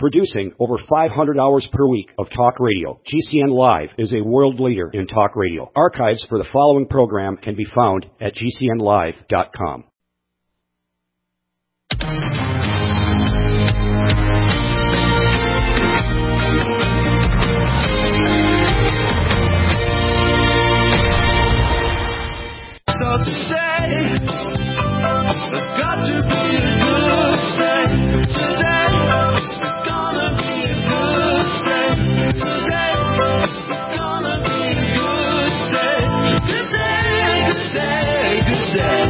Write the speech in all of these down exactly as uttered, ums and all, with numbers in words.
Producing over five hundred hours per week of talk radio, G C N Live is a world leader in talk radio. Archives for the following program can be found at G C N live dot com. So today, it's got to be a good day. Today, it's gonna be a good day. Today, it's gonna be a good day. Good day, good day, good day.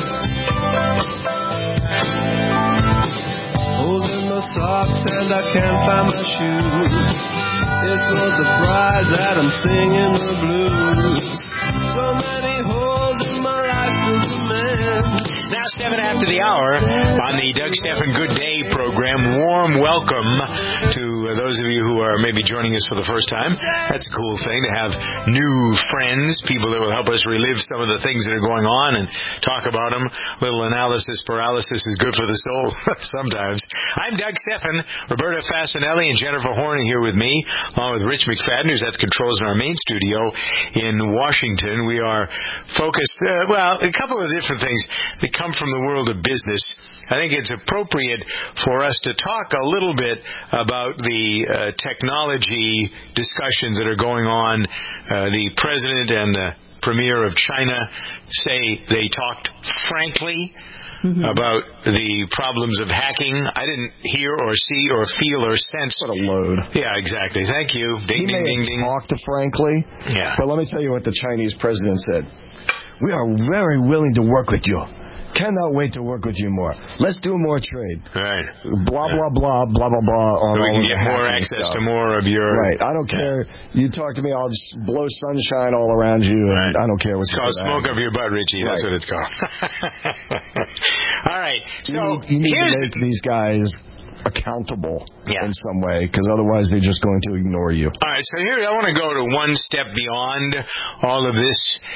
Holes in my socks and I can't find my shoes. It's no surprise that I'm singing the blues. So many holes in my life to mend. Now seven after the hour on the Doug Stephan Good Day program. Warm welcome to those of you who are maybe joining us for the first time. That's a cool thing to have new friends, people that will help us relive some of the things that are going on and talk about them. A little analysis paralysis is good for the soul sometimes. I'm Doug Stephan. Roberta Fasanelli and Jennifer Horn here with me, along with Rich McFadden, who's at the controls in our main studio in Washington. We are focused, uh, well, a couple of different things that come from the world of business. I think it's appropriate for us to talk a little bit about the uh, technology discussions that are going on. Uh, the president and the premier of China say they talked frankly mm-hmm. about the problems of hacking. I didn't hear or see or feel or sense. What a load. Yeah, exactly. Thank you. Ding, he ding, may ding, have ding. talked to frankly, yeah. But let me tell you what the Chinese president said. We are very willing to work with you. Cannot wait to work with you more. Let's do more trade. Right. Blah, blah, blah, blah, blah, blah. On so we all can get more access stuff. to more of your... Right. I don't care. Yeah. You talk to me, I'll just blow sunshine all around you, and right. I don't care what it's you called do. Smoke Up Your Butt, Richie. That's right. what it's called. All right. So you need, you need here's... to make these guys accountable yeah. in some way, because otherwise they're just going to ignore you. All right, so here I want to go to one step beyond all of this.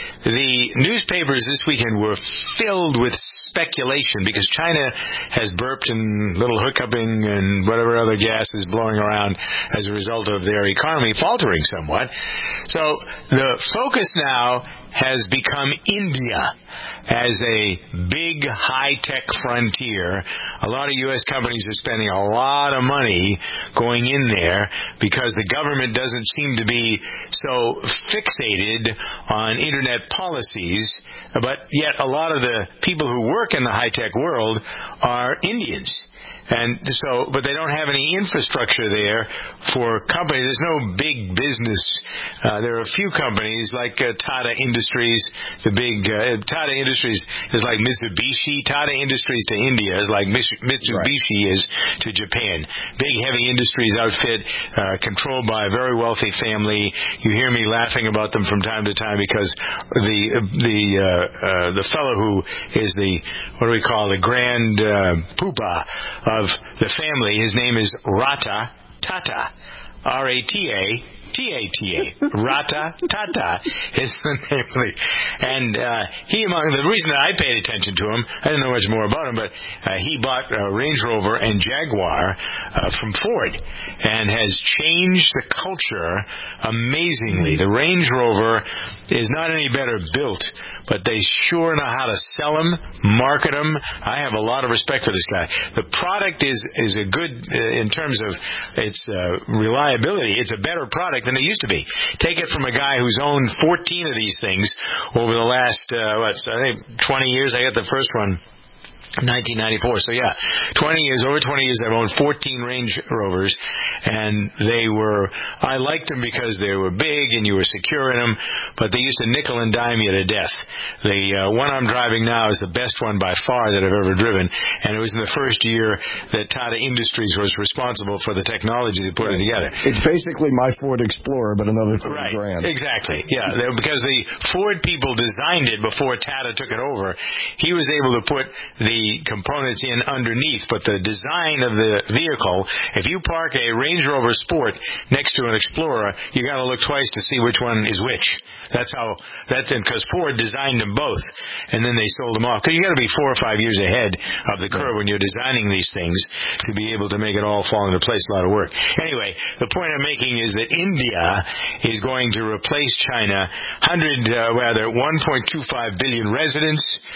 The newspapers this weekend were filled with speculation because China has burped and little hiccuping and whatever other gas is blowing around as a result of their economy faltering somewhat. So the focus now has become India as a big high-tech frontier. A lot of U S companies are spending a lot of money going in there because the government doesn't seem to be so fixated on Internet policies, but yet a lot of the people who work in the high-tech world are Indians. And so, but they don't have any infrastructure there for companies. There's no big business. Uh, there are a few companies like uh, Tata Industries. The big uh, Tata Industries is like Mitsubishi. Tata Industries to India is like Mitsubishi right. is to Japan. Big heavy industries outfit uh, controlled by a very wealthy family. You hear me laughing about them from time to time because the the uh, uh, the fellow who is the what do we call the grand uh, poobah of the family, his name is Rata Tata, R A T A T A T A, Rata Tata is the name of the, and uh, he among the reason that I paid attention to him, I didn't know much more about him, but uh, he bought a Range Rover and Jaguar uh, from Ford and has changed the culture amazingly. The Range Rover is not any better built, but they sure know how to sell them, market them. I have a lot of respect for this guy. The product is is a good uh, in terms of its uh, reliability. It's a better product than it used to be. Take it from a guy who's owned fourteen of these things over the last uh, what I think twenty years. I got the first one nineteen ninety-four. So yeah, twenty years, over twenty years, I've owned fourteen Range Rovers, and they were, I liked them because they were big and you were secure in them, but they used to nickel and dime you to death. The uh, one I'm driving now is the best one by far that I've ever driven, and it was in the first year that Tata Industries was responsible for the technology that put it together. It's basically my Ford Explorer, but another three right. grand. Exactly, yeah, because the Ford people designed it before Tata took it over. He was able to put the the components in underneath, but the design of the vehicle, if you park a Range Rover Sport next to an Explorer, you got to look twice to see which one is which. That's how, that's because Ford designed them both, and then they sold them off. Because you got to be four or five years ahead of the curve when you're designing these things to be able to make it all fall into place. A lot of work. Anyway, the point I'm making is that India is going to replace China, one hundred, uh, rather, one point two five billion residents,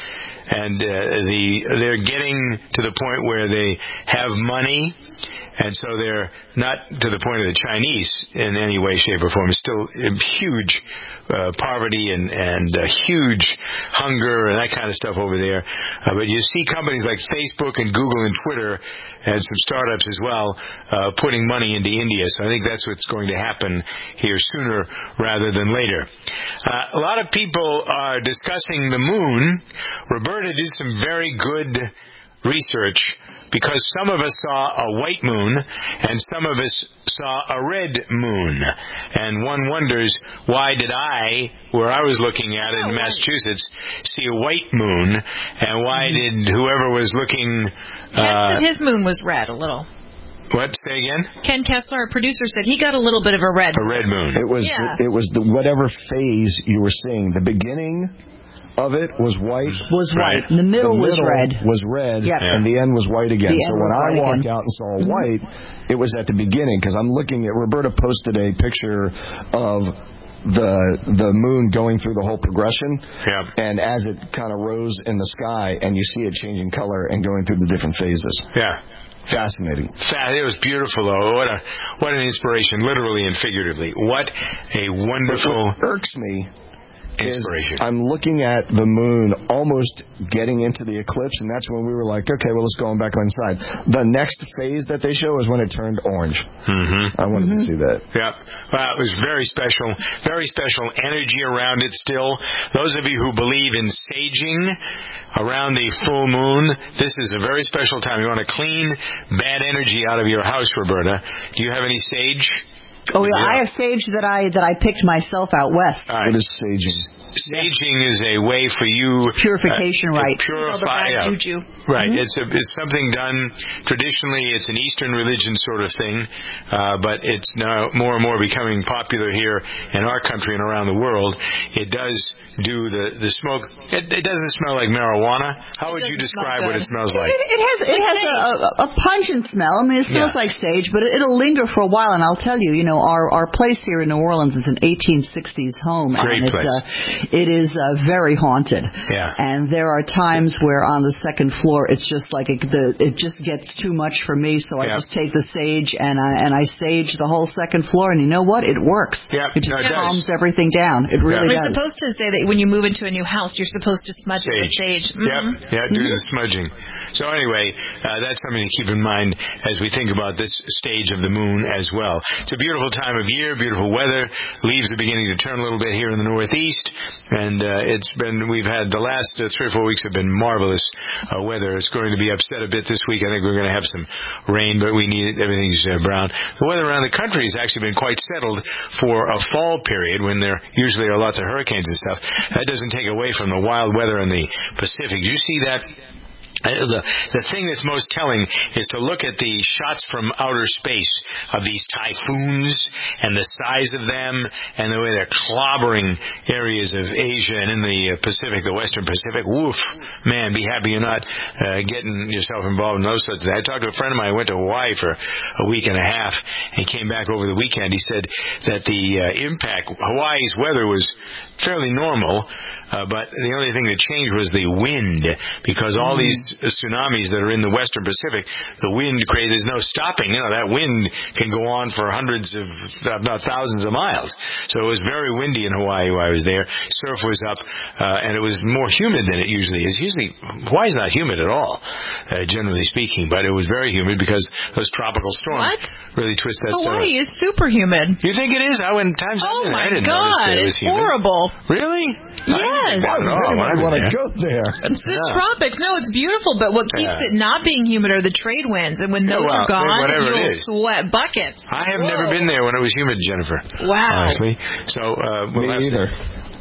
and uh, the they're getting to the point where they have money. And so they're not to the point of the Chinese in any way, shape, or form. It's still huge uh, poverty and, and uh, huge hunger and that kind of stuff over there. Uh, but you see companies like Facebook and Google and Twitter and some startups as well uh, putting money into India. So I think that's what's going to happen here sooner rather than later. Uh, a lot of people are discussing the moon. Roberta did some very good research, because some of us saw a white moon and some of us saw a red moon. And one wonders, why did I, where I was looking at it in Massachusetts, see a white moon, and why did whoever was looking... Ken Uh, said his moon was red a little. what? Say again? Ken Kessler, our producer, said he got a little bit of a red. A red moon. It was Yeah. it was the whatever phase you were seeing. The beginning of it was white. Was Right. white. The middle, the was middle red. was red, Yep. and the end was white again. The So end when was I white walked again. out and saw white, it was at the beginning, because I'm looking at, Roberta posted a picture of the the moon going through the whole progression, Yeah. and as it kind of rose in the sky, and you see it changing color and going through the different phases. Yeah. Fascinating. It was beautiful, though. What a what an inspiration, literally and figuratively. What a wonderful What irks me is inspiration. I'm looking at the moon almost getting into the eclipse, and that's when we were like, okay, well, let's go on back inside. The next phase that they show is when it turned orange. Mm-hmm. I wanted to see that. Yeah, well, it was very special, very special energy around it still. Those of you who believe in saging around the full moon, this is a very special time. You want to clean bad energy out of your house, Roberta. Do you have any sage? Oh yeah, Yeah. I have sage that I that I picked myself out west. All right. What is saging? Saging is a way for you Purification uh, rite. to purify. All the bad yeah. juju. Right. It's a it's something done traditionally. It's an Eastern religion sort of thing, uh, but it's now more and more becoming popular here in our country and around the world. It does do the the smoke. It, it doesn't smell like marijuana. How would you doesn't describe smell what it good. smells It, like? it has it has a, a, a pungent smell. I mean, it smells Yeah. like sage, but it, it'll linger for a while. And I'll tell you, you know, our our place here in New Orleans is an eighteen sixties home, Great and it's place. uh, it is uh, very haunted. Yeah. And there are times where on the second floor, it's just like it, the it just gets too much for me. So I Yeah. just take the sage and I and I sage the whole second floor, and you know what? It works. Yeah, It just no, it does. calms everything down. It really We're does. supposed to say that when you move into a new house, you're supposed to smudge it with sage. Yep. Mhm. Yeah, do the smudging. So anyway, uh, that's something to keep in mind as we think about this stage of the moon as well. It's a beautiful time of year, beautiful weather. Leaves are beginning to turn a little bit here in the Northeast, and uh, it's been we've had the last uh, three or four weeks have been marvelous uh, weather. It's going to be upset a bit this week. I think we're going to have some rain, but we need it. Everything's uh, brown. The weather around the country has actually been quite settled for a fall period when there usually are lots of hurricanes and stuff. That doesn't take away from the wild weather in the Pacific. Do you see that? Uh, The, the thing that's most telling is to look at the shots from outer space of these typhoons and the size of them and the way they're clobbering areas of Asia and in the uh, Pacific, the Western Pacific. Woof, man, be happy you're not uh, getting yourself involved in those sorts of things. I talked to a friend of mine who went to Hawaii for a week and a half and came back over the weekend. He said that the uh, impact, Hawaii's weather was fairly normal, Uh, but the only thing that changed was the wind, because all these tsunamis that are in the Western Pacific, the wind creates, there's no stopping. You know, that wind can go on for hundreds of, if not thousands of miles. So it was very windy in Hawaii while I was there. Surf was up, uh, and it was more humid than it usually is. Usually, Hawaii's not humid at all, uh, generally speaking, but it was very humid because those tropical storms What? really twist that Hawaii summer. is super humid. You think it is? I went times Oh I my didn't notice God, that it was it's humid. horrible. Really? Yes. I I don't know. really want to there. go there. It's the Yeah. tropics. No, it's beautiful, but what keeps Yeah. it not being humid are the trade winds, and when Yeah, those well, are gone, whatever it you'll is. sweat buckets. I have Whoa. never been there when it was humid, Jennifer. Wow. Honestly. So, uh, we'll Me have to- either.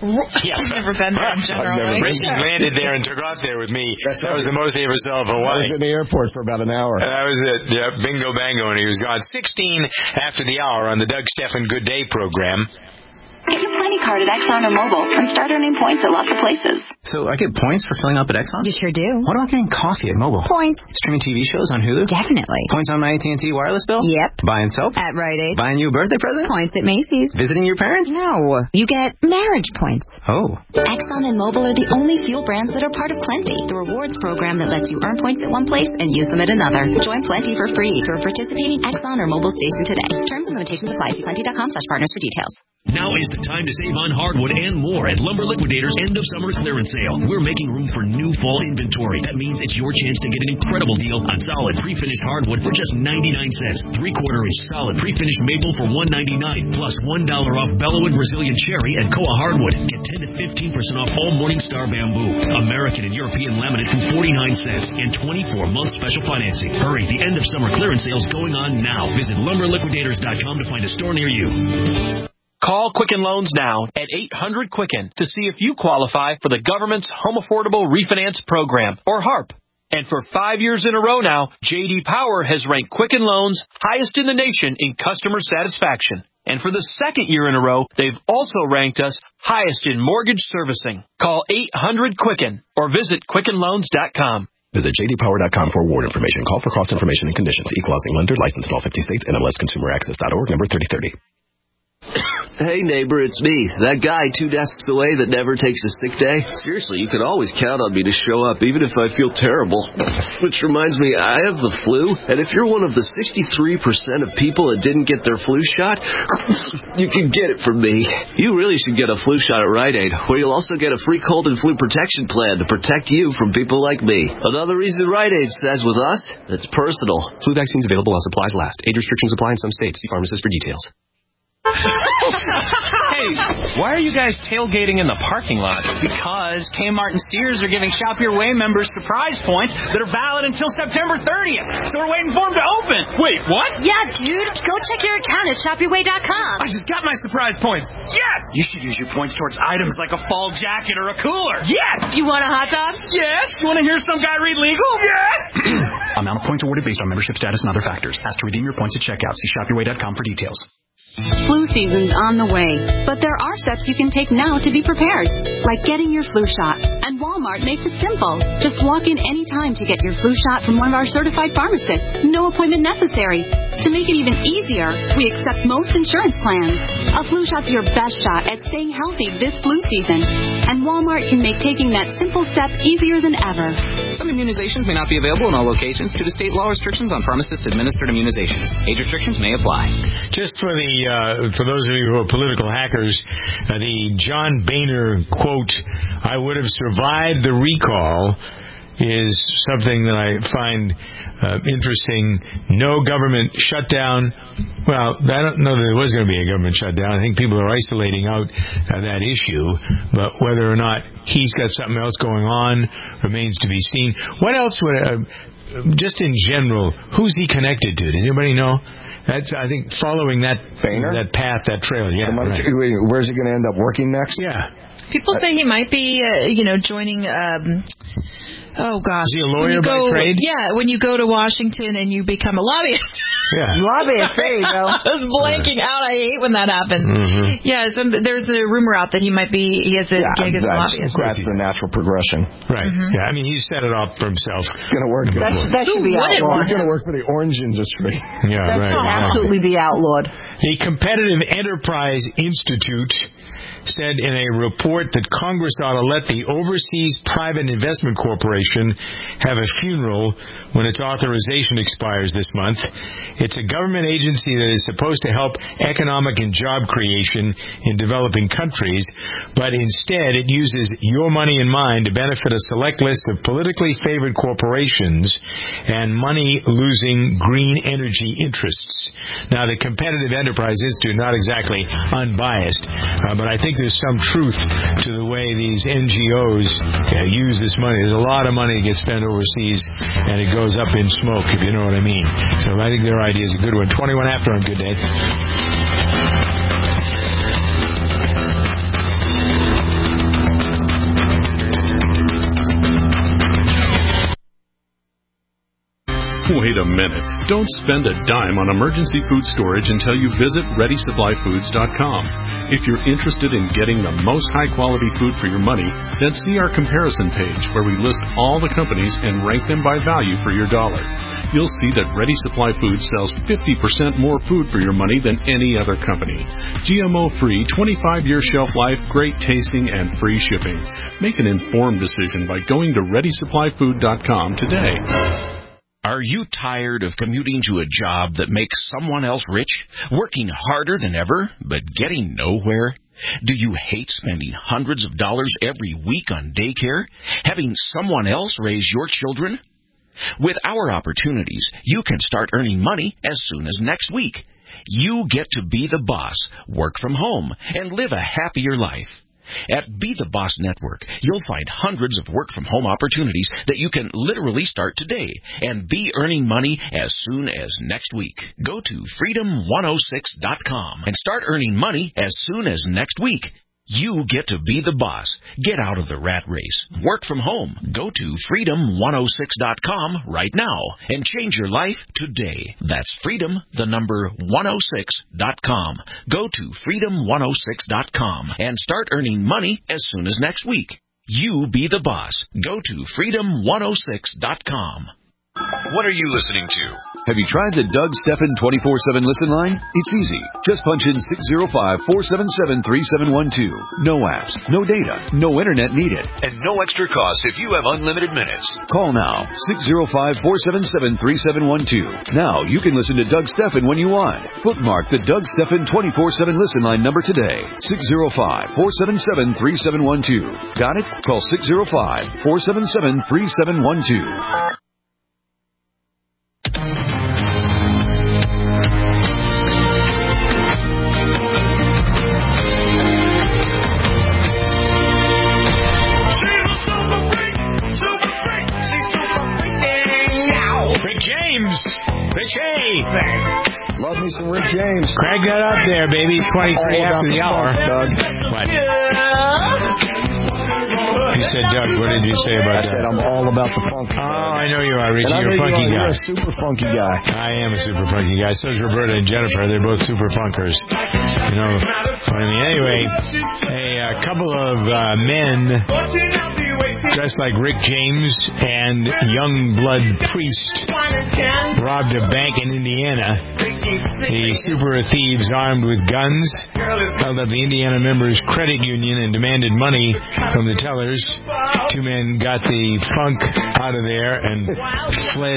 Yeah. I've never been there in general. never right? been Racing landed there and took off there with me. That's that was the most he ever saw of I Hawaii. was in the airport for about an hour. That was it. Yeah, bingo bango, and he was gone. sixteen after the hour on the Doug Stephan Good Day program. Get your Plenty card at Exxon or Mobil and start earning points at lots of places. So I get points for filling up at Exxon? You sure do. What about getting coffee at Mobil? Points. Streaming T V shows on Hulu? Definitely. Points on my A T and T wireless bill? Yep. Buying soap? At Rite Aid. Buying you a birthday present? Points at Macy's. Visiting your parents? No. You get marriage points. Oh. Exxon and Mobil are the only fuel brands that are part of Plenty, the rewards program that lets you earn points at one place and use them at another. Join Plenty for free through a participating Exxon or Mobil station today. Terms and limitations apply. See plenty.com slash partners for details. Now is the time to save on hardwood and more at Lumber Liquidators' end of summer clearance sale. We're making room for new fall inventory. That means it's your chance to get an incredible deal on solid pre-finished hardwood for just ninety-nine cents. Three-quarter inch solid pre-finished maple for one ninety-nine, plus one dollar off Bellwood Brazilian cherry and Koa hardwood. Get ten to fifteen percent off all Morningstar bamboo, American and European laminate for forty-nine cents, and twenty-four month special financing. Hurry, the end of summer clearance sale is going on now. Visit lumber liquidators dot com to find a store near you. Call Quicken Loans now at eight hundred Quicken to see if you qualify for the government's Home Affordable Refinance Program, or HARP. And for five years in a row now, J D Power has ranked Quicken Loans highest in the nation in customer satisfaction. And for the second year in a row, they've also ranked us highest in mortgage servicing. Call eight hundred Quicken or visit quicken loans dot com. Visit j d power dot com for award information. Call for cost information and conditions. Equal housing lender, licensed in all fifty states, N M L S consumer access dot org, number thirty thirty. Hey, neighbor, it's me. That guy two desks away that never takes a sick day. Seriously, you can always count on me to show up, even if I feel terrible. Which reminds me, I have the flu, and if you're one of the sixty-three percent of people that didn't get their flu shot, you can get it from me. You really should get a flu shot at Rite Aid, where you'll also get a free cold and flu protection plan to protect you from people like me. Another reason Rite Aid says with us, it's personal. Flu vaccines available while supplies last. Age restrictions apply in some states. See pharmacist for details. Hey, why are you guys tailgating in the parking lot? Because Kmart and Sears are giving Shop Your Way members surprise points that are valid until September thirtieth. So we're waiting for them to open. Wait, what? Yeah, dude. Go check your account at shop your way dot com. I just got my surprise points. Yes! You should use your points towards items like a fall jacket or a cooler. Yes! You want a hot dog? Yes! You want to hear some guy read legal? Yes! Amount of points awarded based on membership status and other factors. Ask to redeem your points at checkout. See shop your way dot com for details. Flu season's on the way, but there are steps you can take now to be prepared, like getting your flu shot. And Walmart makes it simple. Just walk in anytime to get your flu shot from one of our certified pharmacists. No appointment necessary. To make it even easier, we accept most insurance plans. A flu shot's your best shot at staying healthy this flu season. And Walmart can make taking that simple step easier than ever. Some immunizations may not be available in all locations due to state law restrictions on pharmacist-administered immunizations. Age restrictions may apply. Just for the uh, for those of you who are political hackers, uh, the John Boehner quote, "I would have survived the recall," is something that I find uh, interesting. No government shutdown. Well, I don't know that there was going to be a government shutdown. I think people are isolating out uh, that issue. But whether or not he's got something else going on remains to be seen. What else would, uh, just in general, who's he connected to? Does anybody know? That's, I think, following that Boehner? that path, that trail. Yeah, right. Where's he going to end up working next? Yeah. People say he might be, uh, you know, joining. Um, oh gosh, is he a lawyer go, by trade? Yeah, when you go to Washington and you become a lobbyist. Yeah, lobbyist. There you go. I was blanking out. I hate when that happens. Mm-hmm. Yeah, some, there's a rumor out that he might be. He has a yeah, gig as a that's, lobbyist. that's the natural progression. Right. Mm-hmm. Yeah. I mean, he's set it up for himself. It's going to work. That, that should be outlawed. He's going to work for the orange industry. Yeah, that right. should absolutely be outlawed. The Competitive Enterprise Institute said in a report that Congress ought to let the Overseas Private Investment Corporation have a funeral when its authorization expires this month. It's a government agency that is supposed to help economic and job creation in developing countries, but instead it uses your money and mine to benefit a select list of politically favored corporations and money-losing green energy interests. Now, the Competitive Enterprise Institute, not exactly unbiased, uh, but I think there's some truth to the way these N G Os uh, use this money. There's a lot of money that gets spent overseas, and it goes up in smoke, if you know what I mean. So I think their idea is a good one. twenty-one after on Good Day. Wait a minute. Don't spend a dime on emergency food storage until you visit ready supply foods dot com. If you're interested in getting the most high-quality food for your money, then see our comparison page where we list all the companies and rank them by value for your dollar. You'll see that Ready Supply Foods sells fifty percent more food for your money than any other company. G M O-free, twenty-five year shelf life, great tasting, and free shipping. Make an informed decision by going to ready supply food dot com today. Are you tired of commuting to a job that makes someone else rich, working harder than ever, but getting nowhere? Do you hate spending hundreds of dollars every week on daycare, having someone else raise your children? With our opportunities, you can start earning money as soon as next week. You get to be the boss, work from home, and live a happier life. At Be the Boss Network, you'll find hundreds of work-from-home opportunities that you can literally start today and be earning money as soon as next week. Go to freedom one oh six dot com and start earning money as soon as next week. You get to be the boss. Get out of the rat race. Work from home. Go to freedom one oh six dot com right now and change your life today. That's freedom, the number one oh six dot com. Go to freedom one oh six dot com and start earning money as soon as next week. You be the boss. Go to freedom one oh six dot com. What are you listening to? Have you tried the Doug Stephan twenty-four seven listen line? It's easy. Just punch in six oh five, four seven seven, three seven one two. No apps, no data, no internet needed. And no extra cost if you have unlimited minutes. Call now, six oh five, four seven seven, three seven one two. Now you can listen to Doug Stephan when you want. Bookmark the Doug Stephan twenty-four seven listen line number today. six oh five, four seven seven, three seven one two. Got it? Call six oh five, four seven seven, three seven one two. Hey, love me some Rick James. Crank that up there, baby. twenty-three after the hour. Doug. What? You said, Doug, what did you say about I that? said I'm all about the funk. Oh, I know you are, Richie. And You're a funky you guy. are. You're a super funky guy. I am a super funky guy. So is Roberta and Jennifer. They're both super funkers. You know what I mean? Anyway, a, a couple of uh, men dressed like Rick James and young blood priest robbed a bank in Indiana. The super thieves armed with guns held up the Indiana members' credit union and demanded money from the tellers. Two men got the funk out of there and fled.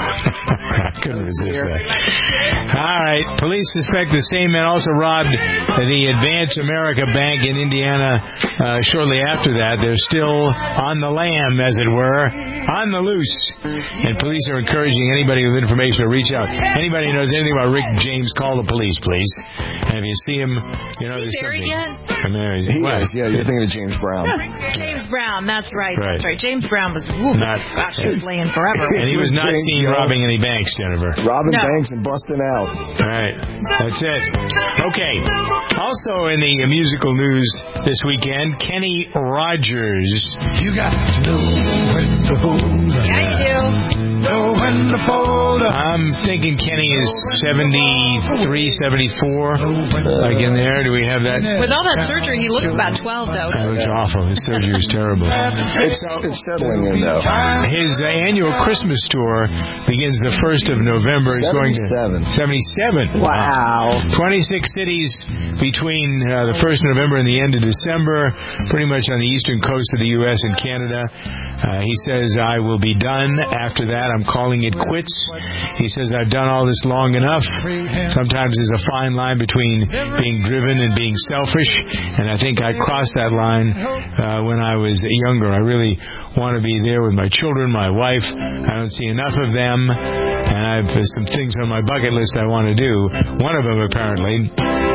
I couldn't resist that. All right. Police suspect the same men also robbed the Advance America Bank in Indiana uh, shortly after that. They're still on the lam, as it were, on the loose. And police are encouraging anybody with information to reach out. Anybody who knows anything about Rick James, call the police, please. And if you see him, you know, there's there something. again? I mean, He what? is. Yeah, you're thinking of James Brown. James Brown, that's right, Right. that's right. James Brown was, ooh, Not, gosh, he was laying forever. and he was not James seen Brown. robbing any banks, Jennifer. Robbing No. banks and busting out. Right. That's it. Okay. Also in the musical news this weekend, Kenny Rogers. You got to know when to hold up. Yeah, you do. Know when to fold up. I'm thinking Kenny is seventy-three, seventy-four. Like in there. Do we have that? With all that surgery, he looks about twelve, though. That looks awful. His surgery is terrible. It's, it's settling in, though. His uh, annual Christmas tour begins the first of November. He's going to seventy-seven. Wow. twenty-six cities between uh, the first of November and the end of December, pretty much on the eastern coast of the U S and Canada. Uh, he says, I will be done. After that, I'm calling it quits. He says, I've done all this long enough. Sometimes there's a fine line between being driven and being selfish, and I think I crossed that line uh, when I was younger. I really want to be there with my children, my wife. I don't see enough of them, and I have some things on my bucket list I want to do. One of them, apparently,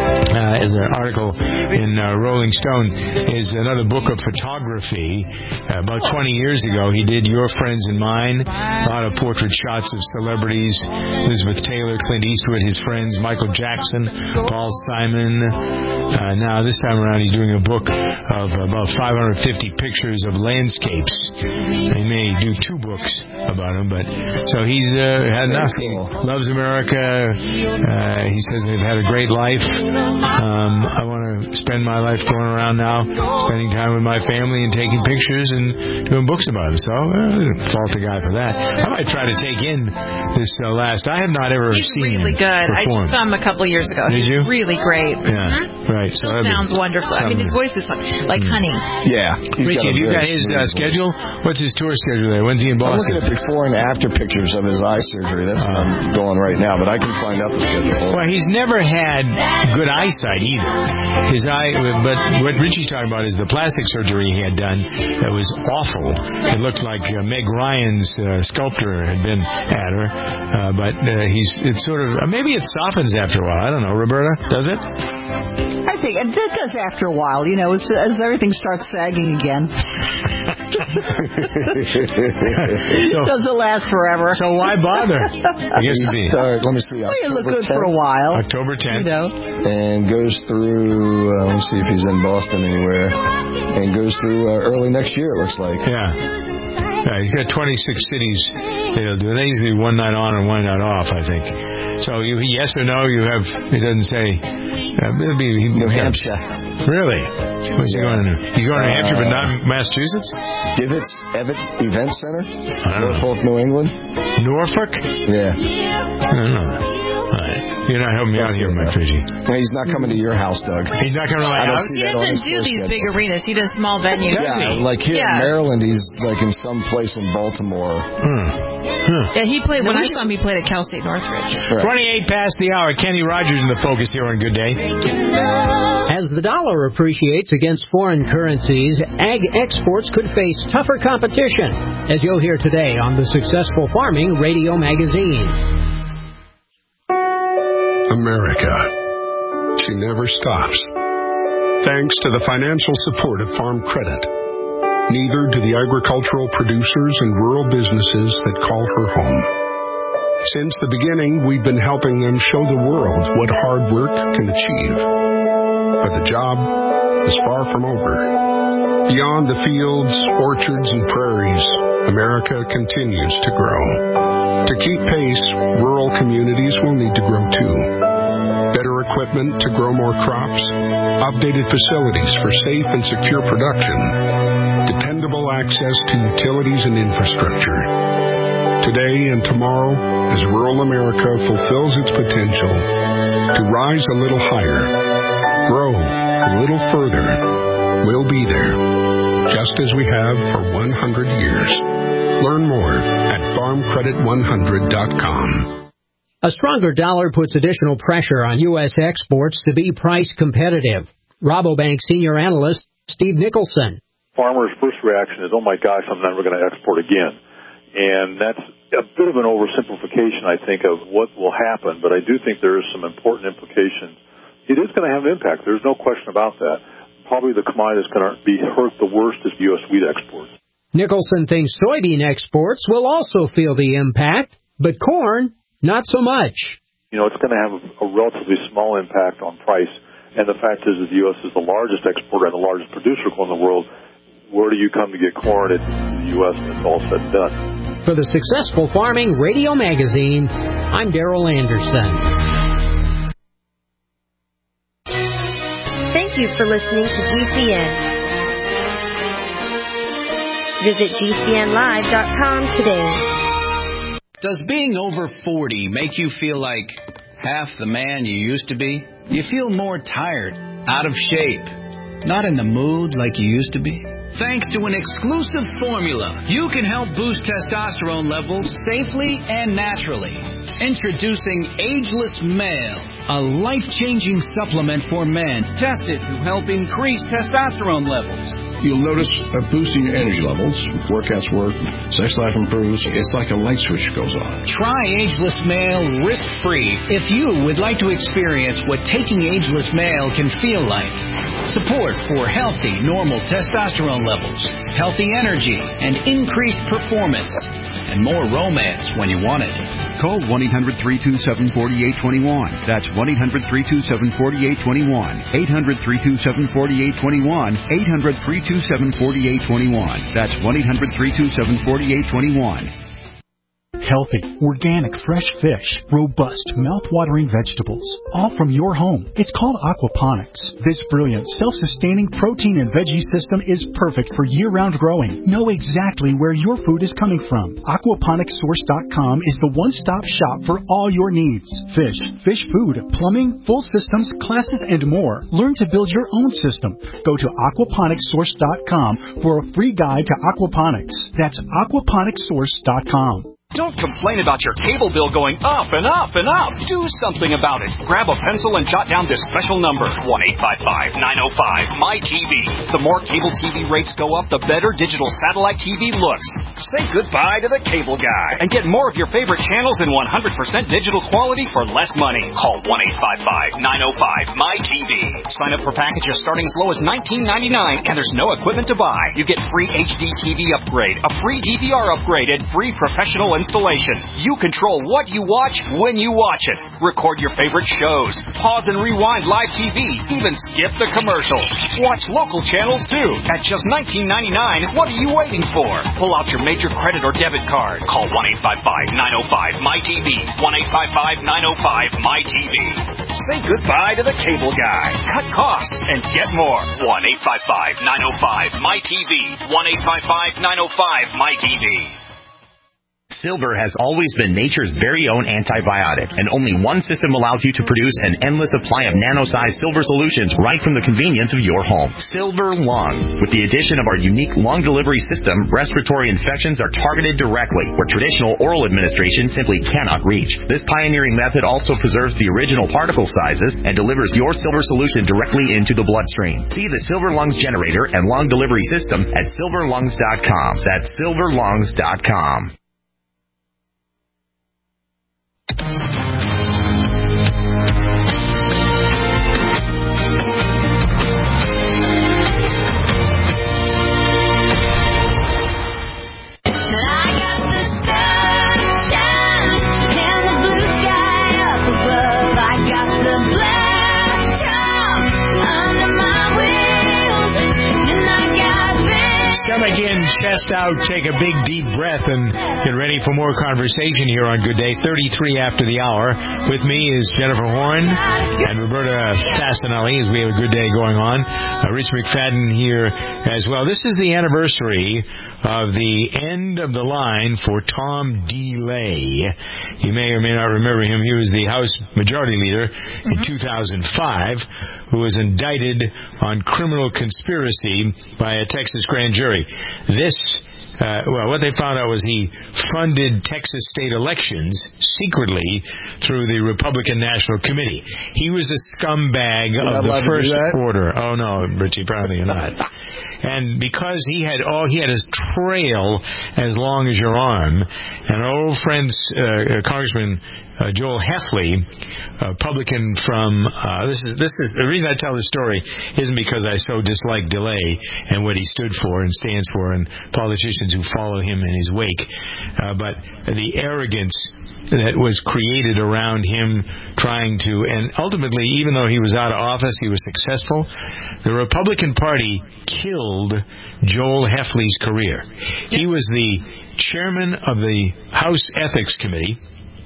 uh, as an article in uh, Rolling Stone, is another book of photography. Uh, about twenty years ago, he did Your Friends and Mine, a lot of portrait shots of celebrities, Elizabeth Taylor, Clint Eastwood, his friends, Michael Jackson, Paul Simon. Uh, now, this time around, he's doing a book of about five hundred fifty pictures of landscapes. He may do two books about them, but so he's uh, had enough. He loves America. Uh, he says they've had a great life. Um, I want to spend my life going around now, spending time with my family and taking pictures and doing books about them. So uh, I don't fault the guy for that. I might try to take in this uh, last. I have not ever He's seen really him good. I perform. just saw him a couple of years ago. Did He's you? really great. Yeah, Mm-hmm. right. Still So sounds wonderful. I mean, his voice is like, like honey. Yeah. Richie, have you got his uh, schedule? What's his tour schedule there? When's he in I'm Boston? looking at before and after pictures of his eye surgery. That's what I'm going right now, but I can find out the schedule. Well, he's never had good eyesight either. His eye, but what Richie's talking about is the plastic surgery he had done that was awful. It looked like uh, Meg Ryan's uh, sculptor had been at her, uh, but uh, he's it's sort of uh, maybe it softens after a while. I don't know, Roberta, does it? I think it it does after a while, you know, as, as everything starts sagging again. So- it doesn't last forever. So why bother? I guess it'd be. Start, let me see. Well, you look October good for a tenth. while. October tenth. You know. And goes through, uh, let's see if he's in Boston anywhere, and goes through uh, early next year, it looks like. Yeah. Yeah, he's got twenty-six cities they'll do. They usually one night on and one night off, I think. So you yes or no, you have, it doesn't say. Uh, it'll be, he, New Hampshire. Really? What's he going to do? He's going to New Hampshire, but not Massachusetts? Divot's Evans Event Center? I don't know. Norfolk, New England? Norfolk? Yeah. I don't know that. All right. You're not helping me out here, Mike Fiji. Well, he's not coming to your house, Doug. He's not coming to my I don't house? see He that on doesn't his do tour these schedule. big arenas. He does small venues. Yeah, like here Yeah. in Maryland, he's like in some place in Baltimore. Hmm. Huh. Yeah, he played, when I saw him, he played at Cal State Northridge. twenty-eight past the hour. Kenny Rogers in the focus here on Good Day. As the dollar appreciates against foreign currencies, ag exports could face tougher competition, as you'll hear today on the Successful Farming Radio Magazine. America. She never stops. Thanks to the financial support of Farm Credit. Neither do the agricultural producers and rural businesses that call her home. Since the beginning, we've been helping them show the world what hard work can achieve. But the job is far from over. Beyond the fields, orchards, and prairies, America continues to grow. To keep pace, rural communities will need to grow too. Better equipment to grow more crops, updated facilities for safe and secure production, dependable access to utilities and infrastructure. Today and tomorrow, as rural America fulfills its potential to rise a little higher, grow a little further, we'll be there, just as we have for one hundred years. Learn more at farm credit one hundred dot com. A stronger dollar puts additional pressure on U S exports to be price competitive. Rabobank senior analyst Steve Nicholson. Farmers' first reaction is, oh my gosh, I'm never going to export again. And that's a bit of an oversimplification, I think, of what will happen, but I do think there is some important implications. It is going to have an impact. There's no question about that. Probably the commodity that's going to be hurt the worst is U S wheat exports. Nicholson thinks soybean exports will also feel the impact, but corn, not so much. You know, it's going to have a, a relatively small impact on price, and the fact is that the U S is the largest exporter and the largest producer of corn in the world. Where do you come to get corn? It's the U S when it's all said and done. For the Successful Farming Radio Magazine, I'm Darrell Anderson. Thank you for listening to G C N. Visit G C N live dot com today. Does being over forty make you feel like half the man you used to be? You feel more tired, out of shape, not in the mood like you used to be? Thanks to an exclusive formula, you can help boost testosterone levels safely and naturally. Introducing Ageless Male, a life-changing supplement for men tested to help increase testosterone levels. You'll notice a boost in your energy levels, workouts work, sex life improves. It's like a light switch goes on. Try Ageless Male risk-free if you would like to experience what taking Ageless Male can feel like. Support for healthy, normal testosterone levels, healthy energy, and increased performance, and more romance when you want it. Call one eight hundred three two seven four eight two one. That's one eight hundred three two seven four eight two one. eight hundred three two seven four eight two one. eight hundred three two seven four eight two one. That's one eight hundred three two seven four eight two one. Healthy, organic, fresh fish, robust, mouth-watering vegetables, all from your home. It's called aquaponics. This brilliant, self-sustaining protein and veggie system is perfect for year-round growing. Know exactly where your food is coming from. aquaponics source dot com is the one-stop shop for all your needs. Fish, fish food, plumbing, full systems, classes, and more. Learn to build your own system. Go to aquaponics source dot com for a free guide to aquaponics. That's aquaponics source dot com. Don't complain about your cable bill going up and up and up. Do something about it. Grab a pencil and jot down this special number, one eight five five nine oh five M Y T V. The more cable T V rates go up, the better digital satellite T V looks. Say goodbye to the cable guy and get more of your favorite channels in one hundred percent digital quality for less money. Call one eight five five nine oh five M Y T V. Sign up for packages starting as low as nineteen ninety-nine, and there's no equipment to buy. You get free H D T V upgrade, a free D V R upgrade, and free professional installation. You control what you watch when you watch it. Record your favorite shows. Pause and rewind live T V. Even skip the commercials. Watch local channels too. At just nineteen ninety-nine, what are you waiting for? Pull out your major credit or debit card. Call one eight five five nine oh five M Y T V. one eight five five nine oh five M Y T V. Say goodbye to the cable guy. Cut costs and get more. one eight five five nine oh five M Y T V. one eight five five nine oh five M Y T V. Silver has always been nature's very own antibiotic, and only one system allows you to produce an endless supply of nano-sized silver solutions right from the convenience of your home. Silver Lung. With the addition of our unique lung delivery system, respiratory infections are targeted directly, where traditional oral administration simply cannot reach. This pioneering method also preserves the original particle sizes and delivers your silver solution directly into the bloodstream. See the Silver Lungs generator and lung delivery system at silver lungs dot com. That's silver lungs dot com. Stomach in, chest out, take a big deep breath and get ready for more conversation here on Good Day. thirty-three after the hour. With me is Jennifer Horn and Roberta Fasanelli as we have a good day going on. Uh, Rich McFadden here as well. This is the anniversary of the end of the line for Tom DeLay. You may or may not remember him. He was the House Majority Leader mm-hmm. in two thousand five, who was indicted on criminal conspiracy by a Texas grand jury. This, uh, well, what they found out was he funded Texas state elections secretly through the Republican National Committee. He was a scumbag You're of the first that? order. Oh, no, Richie, probably not. And because he had all he had his trail as long as your arm, and our old friend uh, Congressman uh, Joel Heffley, a Republican from uh, this is this is the reason I tell this story isn't because I so dislike DeLay and what he stood for and stands for, and politicians who follow him in his wake, uh, but the arrogance that was created around him trying to, and ultimately, even though he was out of office, he was successful. The Republican Party killed Joel Heffley's career. He was the chairman of the House Ethics Committee,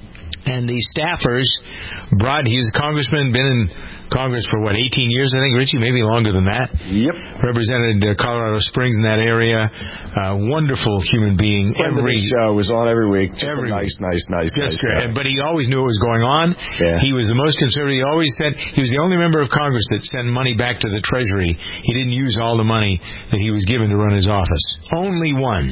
and the staffers brought, he's a congressman, been in Congress for, what, eighteen years, I think, Richie? Maybe longer than that. Yep. Represented uh, Colorado Springs in that area. Uh, wonderful human being. Friend every of the show was on every week. Just every nice, nice, nice, Just nice. great. But he always knew what was going on. Yeah. He was the most conservative. He always said he was the only member of Congress that sent money back to the Treasury. He didn't use all the money that he was given to run his office. Only one.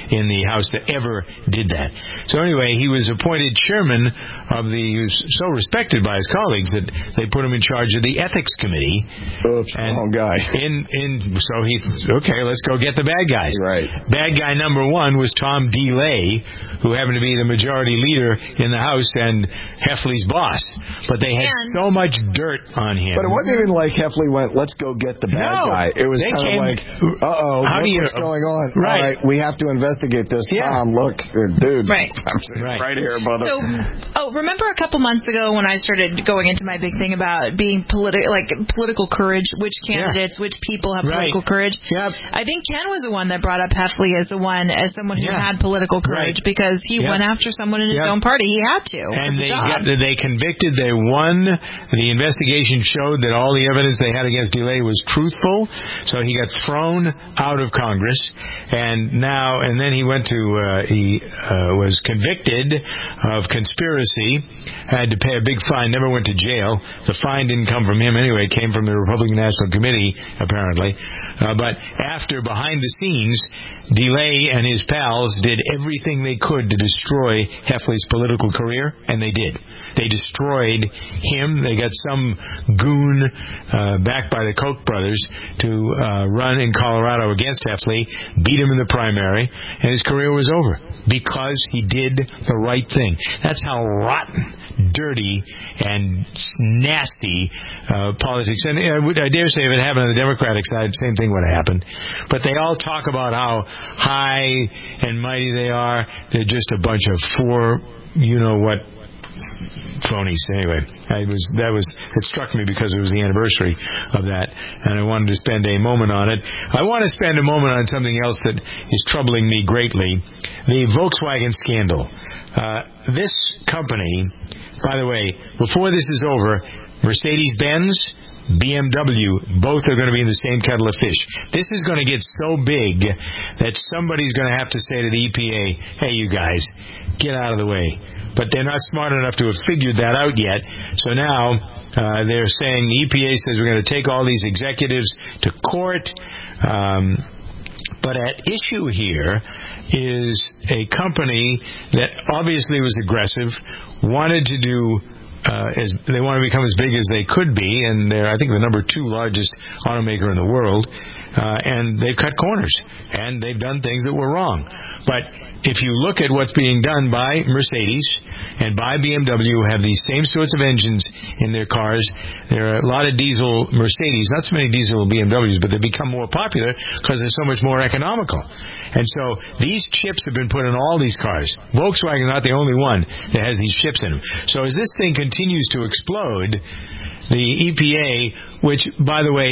in the House that ever did that. So anyway, he was appointed chairman of the, he was so respected by his colleagues that they put him in charge of the ethics committee. Oops, and wrong guy. In, in, so he, okay, let's go get the bad guys. Right. Bad guy number one was Tom DeLay, who happened to be the majority leader in the House and Heffley's boss. But they had And- so much dirt on him. But it wasn't even like Heffley went, let's go get the bad No, guy. It was they kind came- of like, uh-oh, How look do you- what's going on. Right. All right, we have to investigate this. Yeah. Tom, look, uh, dude. Right. I'm sitting Right. right here, brother. So, oh, remember a couple months ago when I started going into my big thing about being politi- like political courage, which candidates, which people have Right. political courage? Yep. I think Ken was the one that brought up Heffley as the one, as someone who Yeah. had political courage Right. because he Yep. went after someone in his Yep. own party. He had to. And for the they job. got, they convicted, they won. The investigation showed that all the evidence they had against DeLay was truthful, so he got thrown out of Congress. And now, and then he went to, uh, he uh, was convicted of conspiracy, had to pay a big fine, never went to jail. The fine didn't come from him anyway, it came from the Republican National Committee, apparently. Uh, but after, behind the scenes, DeLay and his pals did everything they could to destroy Heffley's political career, and they did. They destroyed him. They got some goon uh, backed by the Koch brothers to uh, run in Colorado against Heffley, beat him in the primary, and his career was over because he did the right thing. That's how rotten, dirty, and nasty uh, politics. And I, would, I dare say if it happened on the Democratic side, same thing would have happened. But they all talk about how high and mighty they are. They're just a bunch of four, you know what, phonies. Anyway, I was that was it struck me because it was the anniversary of that, and I wanted to spend a moment on it. I want to spend a moment on something else that is troubling me greatly: the Volkswagen scandal. Uh, this company, by the way, before this is over, Mercedes-Benz, B M W, both are going to be in the same kettle of fish. This is going to get so big that somebody's going to have to say to the E P A, hey, you guys, get out of the way. But they're not smart enough to have figured that out yet. So now uh, they're saying the E P A says we're going to take all these executives to court. Um, but at issue here is a company that obviously was aggressive, wanted to do Uh, as they want to become as big as they could be, and they're, I think, the number two largest automaker in the world, uh, and they've cut corners, and they've done things that were wrong. But if you look at what's being done by Mercedes and by B M W, who have these same sorts of engines in their cars, there are a lot of diesel Mercedes, not so many diesel B M Ws, but they become more popular because they're so much more economical. And so these chips have been put in all these cars. Volkswagen is not the only one that has these chips in them. So as this thing continues to explode, the E P A, which, by the way,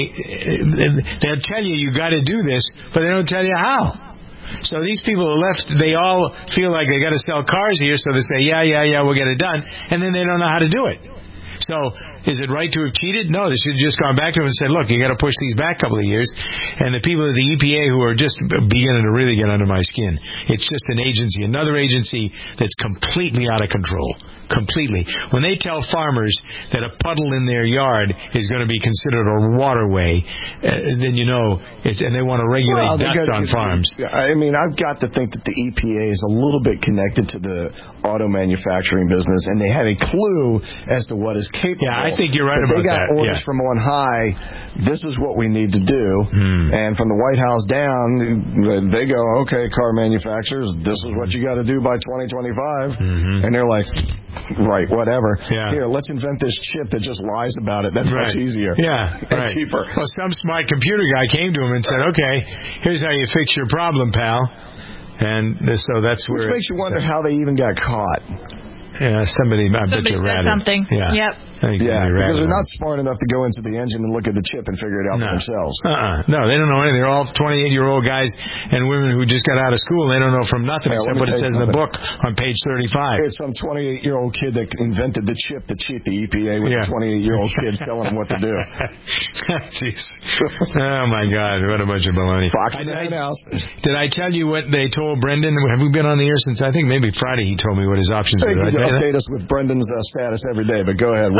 they'll tell you you got to do this, but they don't tell you how. So these people are left, they all feel like they got to sell cars here, so they say, yeah, yeah, yeah, we'll get it done, and then they don't know how to do it. So, is it right to have cheated? No, they should have just gone back to him and said, look, you got to push these back a couple of years. And the people at the E P A who are just beginning to really get under my skin. It's just an agency, another agency that's completely out of control. Completely. When they tell farmers that a puddle in their yard is going to be considered a waterway, uh, then you know, it's, and they want to regulate well, dust got, on farms. I mean, I've got to think that the E P A is a little bit connected to the auto manufacturing business, and they have a clue as to what is capable. Yeah, I think you're right but about they got that. orders Yeah. from on high. This is what we need to do, hmm. and from the White House down, they go, okay, car manufacturers, this is what you got to do by twenty twenty-five, mm-hmm. and they're like, right, whatever. Yeah. Here, let's invent this chip that just lies about it. That's right. much easier. Yeah, and right. cheaper. Well, some smart computer guy came to him and said, okay, here's how you fix your problem, pal. And so that's Which where... makes you wonder how they even got caught. Yeah, somebody, I bet Somebody you said ratted. something. Yeah. Yep. I think Yeah, somebody because ratted they're on. not smart enough to go into the engine and look at the chip and figure it out No. for themselves. Uh-uh. No, they don't know anything. They're all twenty-eight-year-old guys and women who just got out of school. They don't know from nothing Yeah, except let me what it tell says you in the something. book on page thirty-five. It's some twenty-eight-year-old kid that invented the chip to cheat the E P A with Yeah. the twenty-eight-year-old kids telling them what to do. Jeez. Oh, my God. What a bunch of baloney. Fox I, and I, House. Did I tell you what they told Brendan? Have we been on the air since, I think maybe Friday he told me what his options I think were. you Did I tell you that? update us with Brendan's uh, status every day, but go ahead. What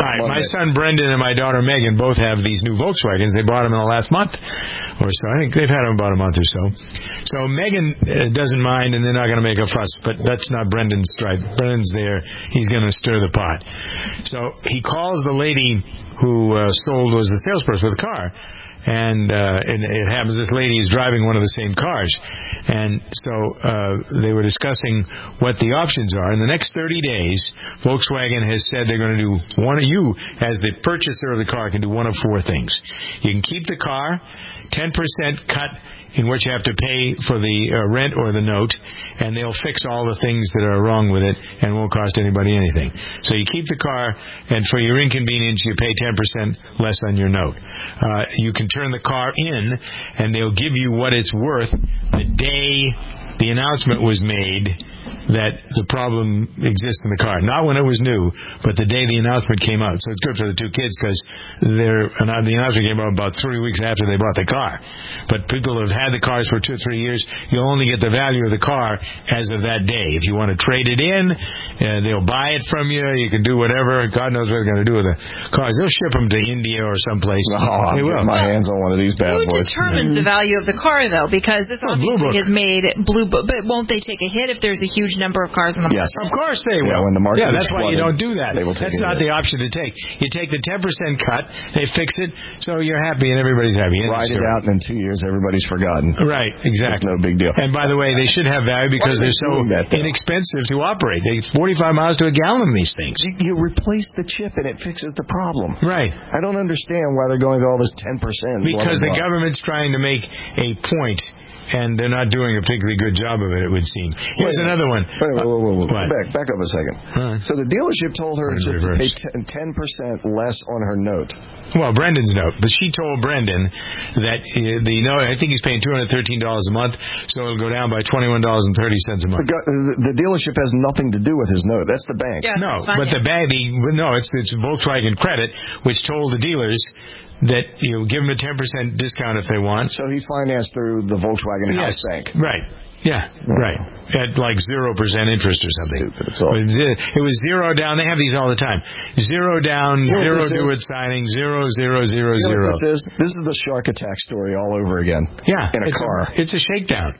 Right. My son Brendan and my daughter Megan both have these new Volkswagens. They bought them in the last month or so. I think they've had them about a month or so. So Megan uh, doesn't mind, and they're not going to make a fuss. But that's not Brendan's stripe. Brendan's there. He's going to stir the pot. So he calls the lady who uh, sold, was the salesperson with the car. And, uh, and it happens this lady is driving one of the same cars. And so uh, they were discussing what the options are. In the next thirty days, Volkswagen has said they're going to do one of you, as the purchaser of the car, can do one of four things. You can keep the car, ten percent cut in what you have to pay for the uh, rent or the note, and they'll fix all the things that are wrong with it and won't cost anybody anything. So you keep the car, and for your inconvenience, you pay ten percent less on your note. Uh, you can turn the car in, and they'll give you what it's worth the day the announcement was made that the problem exists in the car. Not when it was new, but the day the announcement came out. So it's good for the two kids because they're, the announcement came out about three weeks after they bought the car. But people who have had the cars for two or three years, you'll only get the value of the car as of that day. If you want to trade it in, uh, they'll buy it from you. You can do whatever. God knows what they're going to do with the cars. They'll ship them to India or someplace. Oh, they will. My hands on one of these bad Who boys. Who determines the value of the car, though? Because this oh, obviously is made Blue Book. But won't they take a hit if there's a huge number of cars in the market? Yes, of course they will. Yeah, when the market yeah, is that's why flooded, you don't do that. That's not it. the option to take. You take the ten percent cut, they fix it, so you're happy and everybody's happy. Ride it out, and in two years, everybody's forgotten. Right, exactly. It's no big deal. And by the way, they should have value because they're so that, inexpensive to operate. They forty-five miles to a gallon, these things. You, you replace the chip, and it fixes the problem. Right. I don't understand why they're going to all this ten percent. Because the government's trying to make a point, and they're not doing a particularly good job of it, it would seem. Here's wait, another one. Wait, wait, wait, wait, wait. What? Back, back up a second. Huh. So the dealership told her just to pay ten percent less on her note. Well, Brendan's note. But she told Brendan that uh, the note, I think he's paying two hundred thirteen dollars a month, so it'll go down by twenty-one dollars and thirty cents a month. The, the dealership has nothing to do with his note. That's the bank. Yeah, no, fine, but yeah. the bank, the, no, it's, it's Volkswagen Credit, which told the dealers that, you know, give them a ten percent discount if they want. So he financed through the Volkswagen yes. House Bank. Right. Yeah, right. At like zero percent interest or something. Stupid, it's all. It was zero down. They have these all the time. Zero down, you know zero do it signing, zero, zero, zero, you know zero. What this is? This is the shark attack story all over again. Yeah. In a it's car. A, it's a shakedown.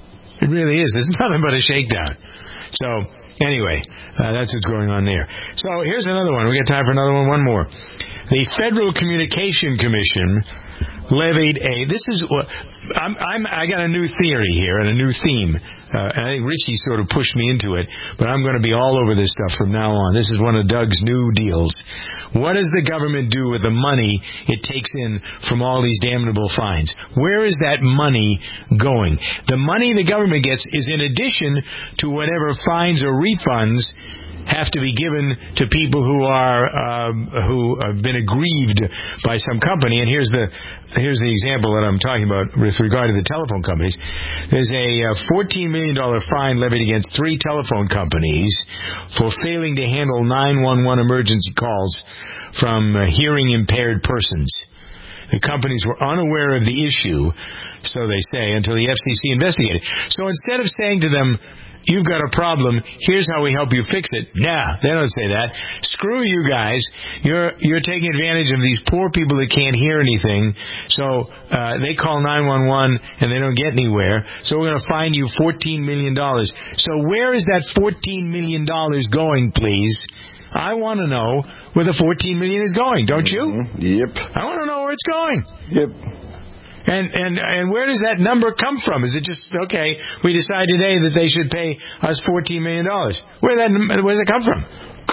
It really is. It's nothing but a shakedown. So, anyway, uh, that's what's going on there. So, here's another one. We got time for another one. One more. The Federal Communication Commission levied a. This is. I'm. I'm. I got a new theory here and a new theme. Uh, and I think Richie sort of pushed me into it, but I'm going to be all over this stuff from now on. This is one of Doug's new deals. What does the government do with the money it takes in from all these damnable fines? Where is that money going? The money the government gets is in addition to whatever fines or refunds have to be given to people who are um, who have been aggrieved by some company. And here's the here's the example that I'm talking about with regard to the telephone companies. There's a uh, fourteen million dollars fine levied against three telephone companies for failing to handle nine one one emergency calls from uh, hearing impaired persons. The companies were unaware of the issue, so they say, until the F C C investigated. So instead of saying to them, you've got a problem, here's how we help you fix it. Nah, they don't say that. Screw you guys. You're you're taking advantage of these poor people that can't hear anything. So uh, they call nine one one and they don't get anywhere. So we're going to fine you fourteen million dollars. So where is that fourteen million dollars going, please? I want to know where the fourteen million dollars is going, don't you? Mm-hmm. Yep. I want to know where it's going. Yep. And, and and where does that number come from? Is it just, okay, we decide today that they should pay us fourteen million dollars? Where that where does it come from?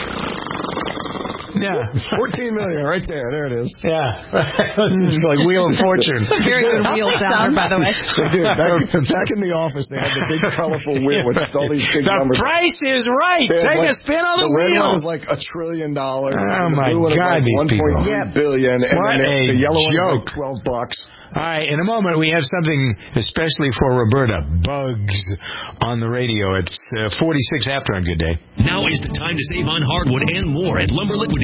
Yeah. fourteen million dollars, right there. There it is. Yeah. It's like Wheel of Fortune. Very good wheel sounder, by the way. They did. Back, back in the office, they had the big colorful wheel with all these big the numbers. The price is right. Take like, a spin on the, the wheel. The red one was like a trillion dollars. Oh, my like God, these one point three people. billion. And what then a the yellow one was joke. like twelve bucks. All right, in a moment we have something especially for Roberta, bugs on the radio. It's uh, forty-six after on Good Day. Now is the time to save on hardwood and more at Lumber Liquidators.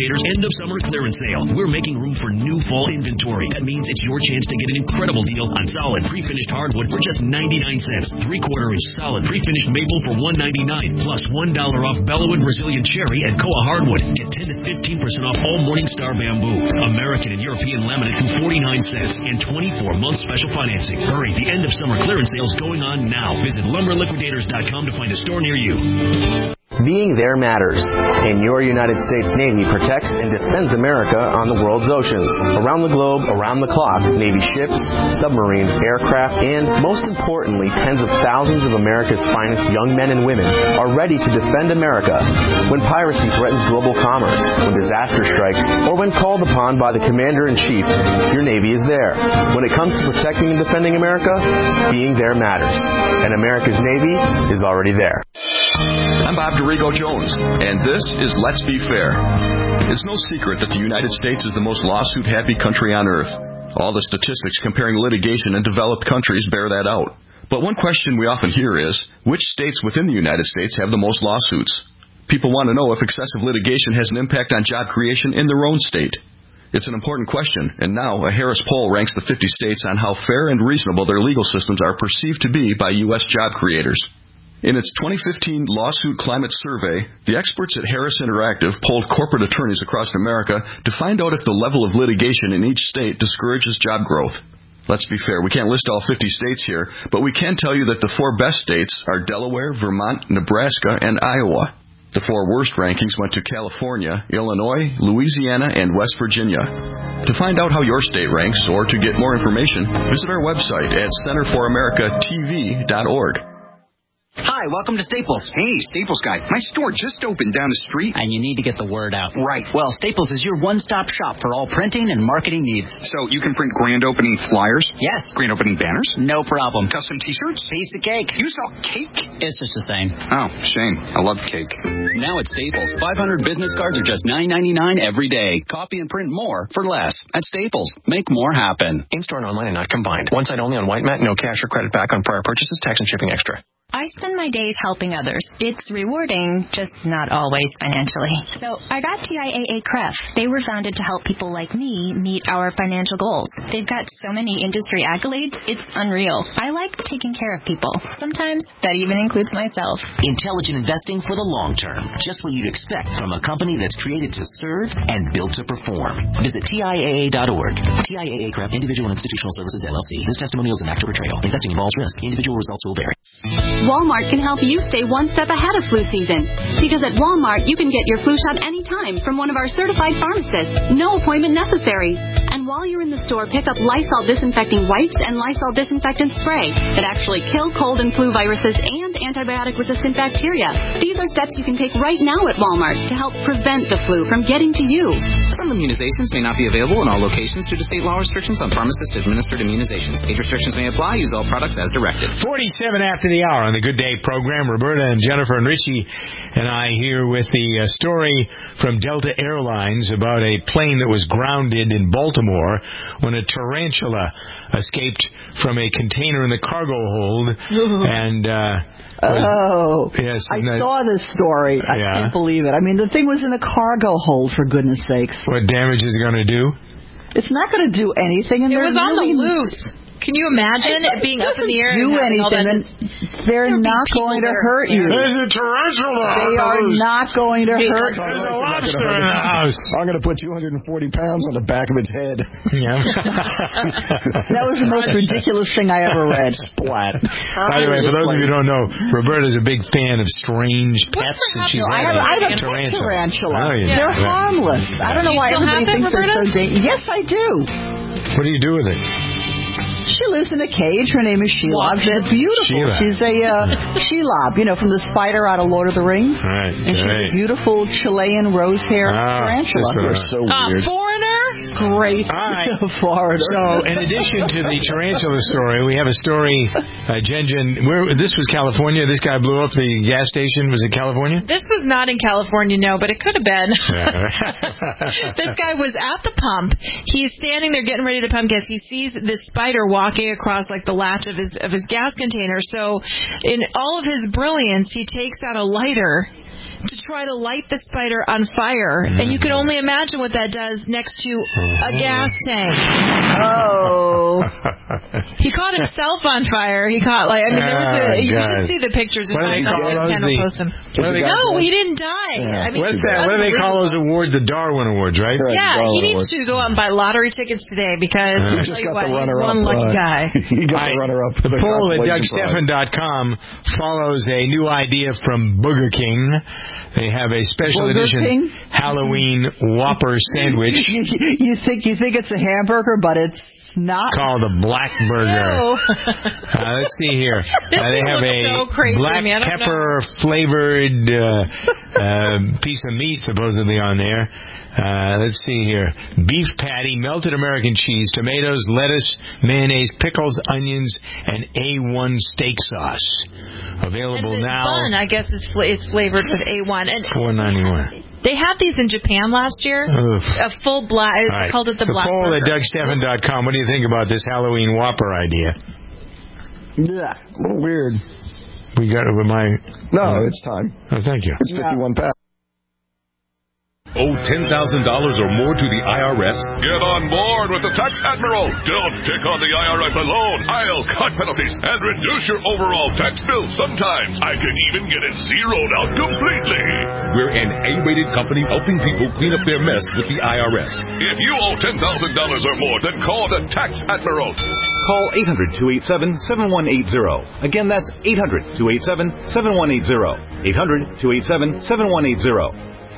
Liquidators end of summer clearance sale. We're making room for new fall inventory. That means it's your chance to get an incredible deal on solid pre-finished hardwood for just ninety-nine cents. Three-quarter inch solid pre-finished maple for one ninety-nine, plus one dollar off Bellwood Brazilian cherry and Koa hardwood. Get ten to fifteen percent off all Morningstar bamboo, American and European laminate for forty-nine cents, and twenty-four month special financing. Hurry, the end of summer clearance sale is going on now. Visit lumber liquidators dot com to find a store near you. Being there matters, and your United States Navy protects and defends America on the world's oceans. Around the globe, around the clock, Navy ships, submarines, aircraft, and, most importantly, tens of thousands of America's finest young men and women are ready to defend America when piracy threatens global commerce, when disaster strikes, or when called upon by the Commander-in-Chief. Your Navy is there. When it comes to protecting and defending America, being there matters, and America's Navy is already there. I'm Bob DeRigo Jones, and this is Let's Be Fair. It's no secret that the United States is the most lawsuit-happy country on earth. All the statistics comparing litigation in developed countries bear that out. But one question we often hear is, which states within the United States have the most lawsuits? People want to know if excessive litigation has an impact on job creation in their own state. It's an important question, and now a Harris poll ranks the fifty states on how fair and reasonable their legal systems are perceived to be by U S job creators. In its twenty fifteen Lawsuit Climate Survey, the experts at Harris Interactive polled corporate attorneys across America to find out if the level of litigation in each state discourages job growth. Let's be fair, we can't list all fifty states here, but we can tell you that the four best states are Delaware, Vermont, Nebraska, and Iowa. The four worst rankings went to California, Illinois, Louisiana, and West Virginia. To find out how your state ranks, or to get more information, visit our website at center for america t v dot org. Hi, welcome to Staples. Hey, Staples guy. My store just opened down the street. And you need to get the word out. Right. Well, Staples is your one-stop shop for all printing and marketing needs. So you can print grand opening flyers? Yes. Grand opening banners? No problem. Custom t-shirts? Piece of cake. You sell cake? It's just the same. Oh, shame. I love cake. Now at Staples, five hundred business cards are just nine ninety-nine every day. Copy and print more for less. At Staples, make more happen. In-store and online and not combined. One site only on White Mat. No cash or credit back on prior purchases. Tax and shipping extra. I spend my days helping others. It's rewarding, just not always financially. So I got T I A A C R E F. They were founded to help people like me meet our financial goals. They've got so many industry accolades, it's unreal. I like taking care of people. Sometimes that even includes myself. Intelligent investing for the long term. Just what you'd expect from a company that's created to serve and built to perform. Visit T I A A dot org. T I A A C R E F, Individual and Institutional Services, L L C. This testimonial is an act of betrayal. Investing involves risk. Individual results will vary. Walmart can help you stay one step ahead of flu season. Because at Walmart, you can get your flu shot anytime from one of our certified pharmacists. No appointment necessary. And while you're in the store, pick up Lysol disinfecting wipes and Lysol disinfectant spray that actually kill cold and flu viruses and antibiotic-resistant bacteria. These are steps you can take right now at Walmart to help prevent the flu from getting to you. Some immunizations may not be available in all locations due to state law restrictions on pharmacist-administered immunizations. Age restrictions may apply. Use all products as directed. forty-seven after the hour on the Good Day program. Roberta and Jennifer and Richie and I here with the uh, story from Delta Airlines about a plane that was grounded in Baltimore when a tarantula escaped from a container in the cargo hold. And uh, Oh, yes, I that, saw this story. I yeah. can't believe it. I mean, the thing was in a cargo hold, for goodness sakes. What damage is it going to do? It's not going to do anything. And it was on really the loose. Can you imagine it being up in the air? Do and anything? And they're not going to hurt you. There's a tarantula. They are not going to hurt you. There's a lobster in the house. I'm going to put two hundred forty pounds on the back of its head. Yeah. That was the most ridiculous thing I ever read. Splat. By the way, for those of you who don't know, Roberta's a big fan of strange pets, and she's I had have, a I have a tarantula. tarantula. Oh, yeah. They're Yeah. harmless. I don't know why everybody thinks they're so dangerous. Yes, I do. What do you do with it? She lives in a cage. Her name is Shelob. She's beautiful. Sheila. She's a uh, Shelob, you know, from the spider out of Lord of the Rings. Right, and she's great. a beautiful Chilean rose-haired Ah, tarantula. You're so A weird. foreigner? Great. All right. Florida. So, in addition to the tarantula story, we have a story, uh, Jen Jen, where, this was California. This guy blew up the gas station. Was it California? This was not in California, no, but it could have been. This guy was at the pump. He's standing there getting ready to pump gas. He sees this spider walking across like the latch of his of his gas container. So, in all of his brilliance, he takes out a lighter to try to light the spider on fire. Mm-hmm. And you can only imagine what that does next to mm-hmm. a gas tank. Oh. He caught himself on fire. He caught, like, I mean, there was a, oh, you God. should see the pictures. What do they call those? The, post them. No, he didn't die. Yeah. I mean, What's that? What do they call those awards? The Darwin Awards, right? right yeah, Darwin he needs Awards. to go out and buy lottery tickets today because uh, I'll tell you what, he's one lucky uh, guy. He got the runner-up for the poll at Doug Stephan dot com follows a new idea from Burger King. They have a special Burger edition King? Halloween Whopper sandwich. you, you think you think it's a hamburger, but it's not. Called a Black Burger. uh, let's see here. Uh, they have a so black pepper know. flavored uh, uh, piece of meat supposedly on there. Uh, let's see here. Beef patty, melted American cheese, tomatoes, lettuce, mayonnaise, pickles, onions, and A one steak sauce. Available and now. Bun, I guess, is, fl- is flavored with A one. And four ninety-one. They had these in Japan last year. Ugh. A full black. It's right. called it the, the Black poll Burger. at Doug Stephan dot com. What do you think about this Halloween Whopper idea? Yeah, a little weird. We got it with my. No, uh, it's time. Oh, thank you. It's fifty-one pounds. Owe ten thousand dollars or more to the I R S? Get on board with the Tax Admiral. Don't pick on the I R S alone. I'll cut penalties and reduce your overall tax bill. Sometimes I can even get it zeroed out completely. We're an A-rated company helping people clean up their mess with the I R S. If you owe ten thousand dollars or more, then call the Tax Admiral. Call eight hundred, two eight seven, seven one eight zero. Again, that's eight hundred, two eight seven, seven one eight zero. eight hundred, two eight seven, seven one eight zero.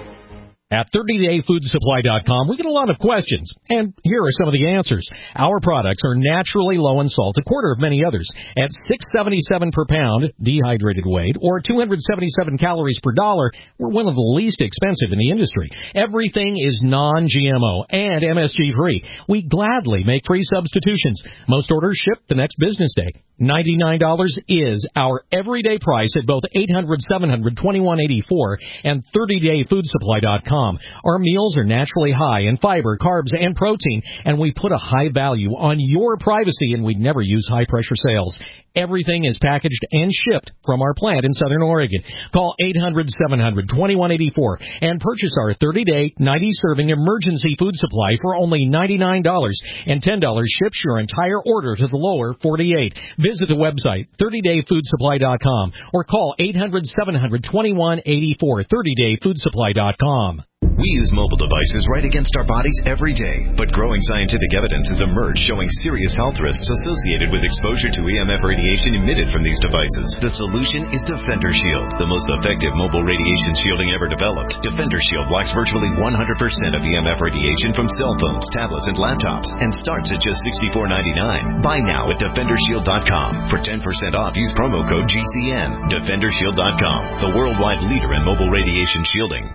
At thirty day food supply dot com, we get a lot of questions, and here are some of the answers. Our products are naturally low in salt, a quarter of many others, at six seventy-seven per pound dehydrated weight, or two hundred seventy-seven calories per dollar. We're one of the least expensive in the industry. Everything is non G M O and M S G free. We gladly make free substitutions. Most orders ship the next business day. ninety-nine dollars is our everyday price at both eight hundred, seven hundred, twenty-one eighty-four and thirty day food supply dot com. Our meals are naturally high in fiber, carbs, and protein, and we put a high value on your privacy, and we never use high-pressure sales. Everything is packaged and shipped from our plant in Southern Oregon. Call eight hundred, seven hundred, twenty-one eighty-four and purchase our thirty day, ninety serving emergency food supply for only ninety-nine dollars, and ten dollars ships your entire order to the lower forty-eight. Visit the website, thirty day food supply dot com, or call eight hundred, seven hundred, twenty-one eighty-four, thirty day food supply dot com. We use mobile devices right against our bodies every day, but growing scientific evidence has emerged showing serious health risks associated with exposure to E M F radiation emitted from these devices. The solution is Defender Shield, the most effective mobile radiation shielding ever developed. Defender Shield blocks virtually one hundred percent of E M F radiation from cell phones, tablets, and laptops, and starts at just sixty-four ninety-nine. Buy now at defender shield dot com. For ten percent off, use promo code G C N. defender shield dot com, the worldwide leader in mobile radiation shielding.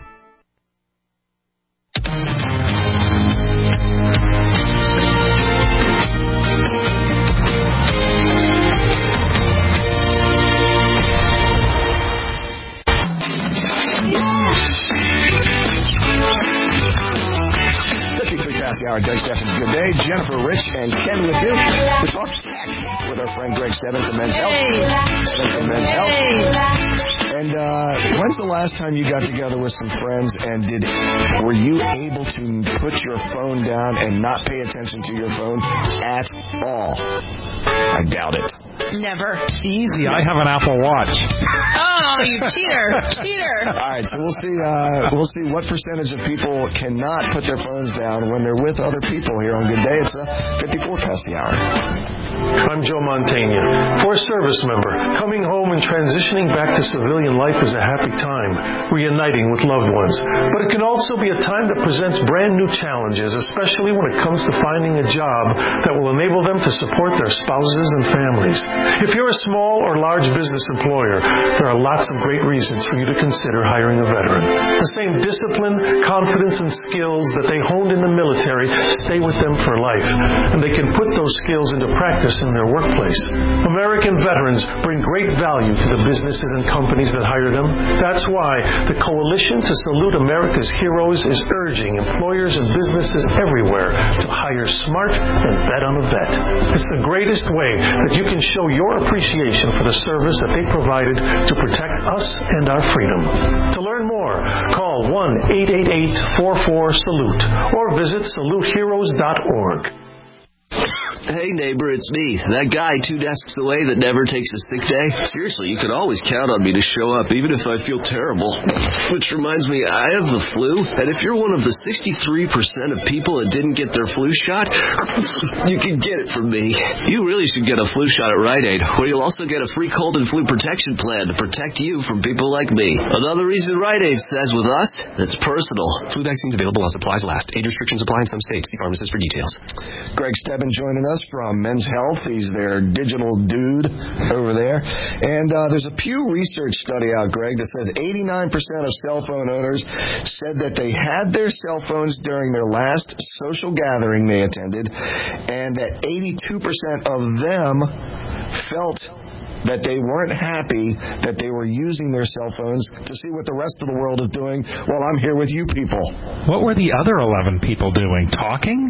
Hour, Doug Stephan, good day. Jennifer Rich and Ken with you. We talk tech with our friend Greg Stephan from Men's Health. Stephan from Men's Health. And uh, when's the last time you got together with some friends and did were you able to put your phone down and not pay attention to your phone at all? I doubt it. Never. Easy. I have an Apple Watch. Oh, you cheater. Cheater. All right, so we'll see uh, we'll see what percentage of people cannot put their phones down when they're with other people here on Good Day. It's uh, fifty-four past the hour. I'm Joe Montaigne. For a service member, coming home and transitioning back to civilian life is a happy time, reuniting with loved ones. But it can also be a time that presents brand new challenges, especially when it comes to finding a job that will enable them to support their spouses and families. If you're a small or large business employer, there are lots of great reasons for you to consider hiring a veteran. The same discipline, confidence, and skills that they honed in the military stay with them for life, and they can put those skills into practice in their workplace. American veterans bring great value to the businesses and companies that hire them. That's why the Coalition to Salute America's Heroes is urging employers and businesses everywhere to hire hire smart, and bet on a vet. It's the greatest way that you can show your appreciation for the service that they provided to protect us and our freedom. To learn more, call one eight eight eight, four four, salute or visit salute heroes dot org. Hey neighbor, it's me, that guy two desks away that never takes a sick day. Seriously, you can always count on me to show up, even if I feel terrible. Which reminds me, I have the flu, and if you're one of the sixty-three percent of people that didn't get their flu shot, you can get it from me. You really should get a flu shot at Rite Aid, where you'll also get a free cold and flu protection plan to protect you from people like me. Another reason Rite Aid says with us, it's personal. Flu vaccines available while supplies last. Age restrictions apply in some states. See pharmacist for details. Greg Stebbin joining us from Men's Health. He's their digital dude over there. And uh, there's a Pew Research study out, Greg, that says eighty-nine percent of cell phone owners said that they had their cell phones during their last social gathering they attended, and that eighty-two percent of them felt that they weren't happy that they were using their cell phones to see what the rest of the world is doing while I'm here with you people. What were the other eleven people doing? Talking?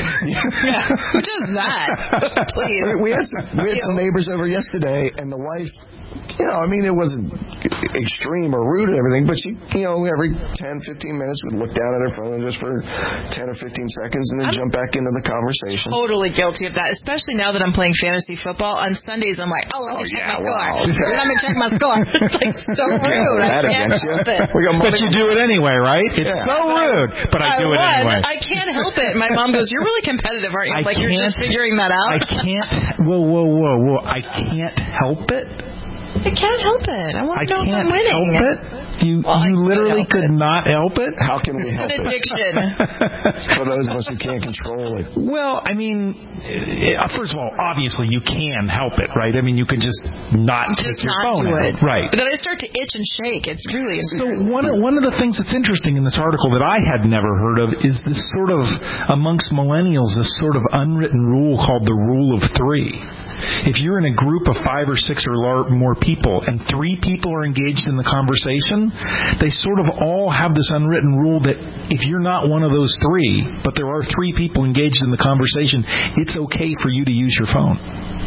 Yeah. Who does that? Please. We had some, we had some neighbors over yesterday, and the wife, you know, I mean, it wasn't extreme or rude and everything, but she, you know, every ten, fifteen minutes would look down at her phone just for ten or fifteen seconds and then I'm jump back into the conversation. Totally guilty of that, especially now that I'm playing fantasy football. On Sundays, I'm like, oh, let me check yeah, my wow. score. Let me check my score. It's like so rude. I can't help it. But you do it anyway, right? It's yeah. so rude, but I, I do it won. anyway. I can't help it. My mom goes, you're really competitive, aren't you? I'm I like, you're just figuring that out. I can't. Whoa, whoa, whoa, whoa. I can't help it. I can't help it. I want to I know if can't I'm winning. help it. You well, you literally could it. not help it. How can we help it? It's an addiction. For those of us who can't control it. Well, I mean, first of all, obviously you can help it, right? I mean, you can just not just take your not phone do out. it. Right. But then I start to itch and shake. It's really so one of, one of the things that's interesting in this article that I had never heard of is this sort of amongst millennials, this sort of unwritten rule called the rule of three. If you're in a group of five or six or more people and three people are engaged in the conversation, they sort of all have this unwritten rule that if you're not one of those three, but there are three people engaged in the conversation, it's okay for you to use your phone.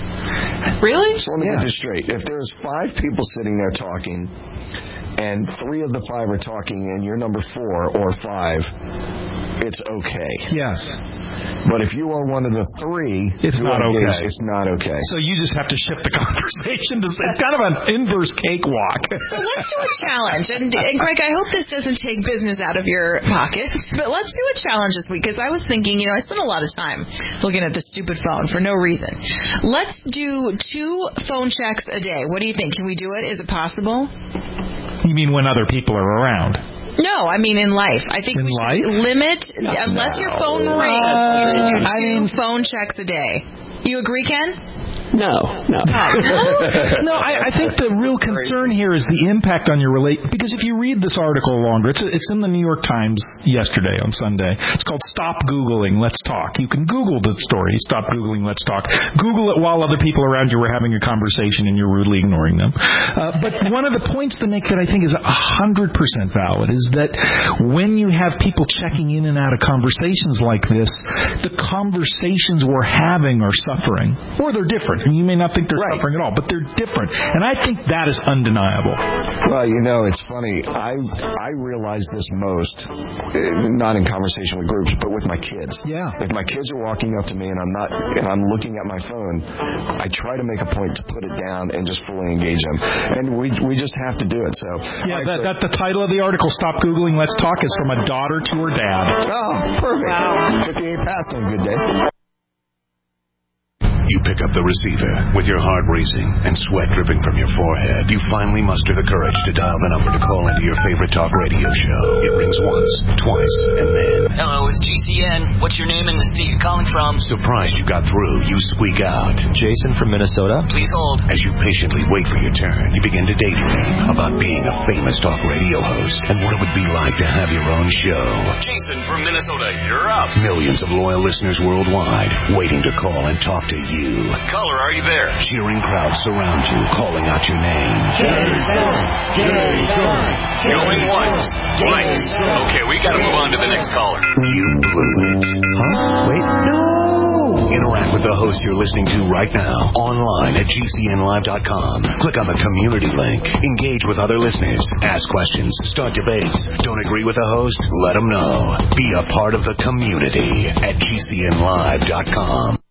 Really? So let me yeah. get this straight. If there's five people sitting there talking, and three of the five are talking, and you're number four or five, it's okay. Yes. But if you are one of the three, it's not okay. Engaged, it's not okay. So you just have to shift the conversation. To, it's kind of an inverse cakewalk. So let's do a challenge. And, and Greg, I hope this doesn't take business out of your pocket, but let's do a challenge this week, because I was thinking, you know, I spent a lot of time looking at this stupid phone for no reason. Let's do two phone checks a day. What do you think? Can we do it? Is it possible? You mean when other people are around? No, I mean in life. I think in we should life? limit, no. unless your phone rings, uh, you should do two I mean, phone checks a day. You agree, Ken? No, no. no, I, I think the real concern here is the impact on your relate. Because if you read this article longer, it's it's in the New York Times yesterday on Sunday. It's called "Stop Googling, Let's Talk." You can Google the story. Stop Googling, Let's Talk. Google it while other people around you are having a conversation and you're rudely ignoring them. Uh, but one of the points to make that I think is a hundred percent valid is that when you have people checking in and out of conversations like this, the conversations we're having are suffering, or they're different. And you may not think they're right. suffering at all, but they're different. And I think that is undeniable. Well, you know, it's funny. I I realize this most, not in conversation with groups, but with my kids. Yeah. If my kids are walking up to me and I'm not, and I'm looking at my phone, I try to make a point to put it down and just fully engage them. And we we just have to do it. So yeah, right, that, so, that the title of the article, "Stop Googling, Let's Talk," is from a daughter to her dad. Oh, perfect. Wow. fifty-eight past on a good day. You pick up the receiver with your heart racing and sweat dripping from your forehead. You finally muster the courage to dial the number to call into your favorite talk radio show. It rings once, twice, and then... Hello, it's G C N. What's your name and the state you're calling from? Surprised you got through, you squeak out. Jason from Minnesota. Please hold. As you patiently wait for your turn, you begin to daydream about being a famous talk radio host and what it would be like to have your own show. Jason from Minnesota, you're up. Millions of loyal listeners worldwide waiting to call and talk to you. you. Caller, are you there? Cheering crowds surround you, calling out your name. Jerry John! Jerry John! Going once, twice. Okay, we gotta move on to the next caller. You blew it. Huh? Wait, no! Interact with the host you're listening to right now, online at G C N live dot com. Click on the community link. Engage with other listeners. Ask questions. Start debates. Don't agree with the host? Let them know. Be a part of the community at G C N live dot com.